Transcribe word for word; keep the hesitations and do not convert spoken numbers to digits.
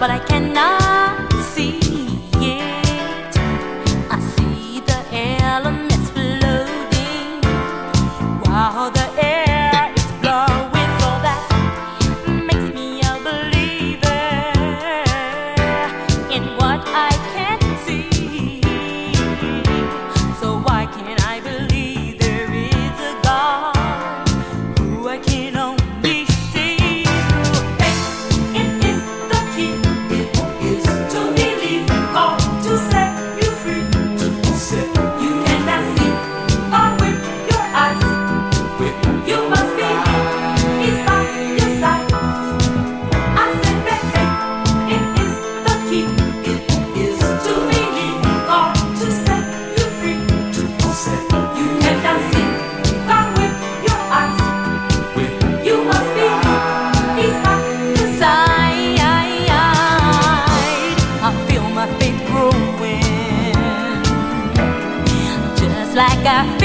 but I cannot see it. I see the elements floating while the air is blowing, so that makes me a believer in what I can see. So why can't I believe there is a God who I can only see through faith? It is the key. It is to believe, or to set you free. You cannot see God with your eyes. You must believe He's by your side. I said that faith, it is the key. It is to believe, or to set you free. You cannot see God with your eyes. You must believe He's by your side. I feel my faith growing, just like I feel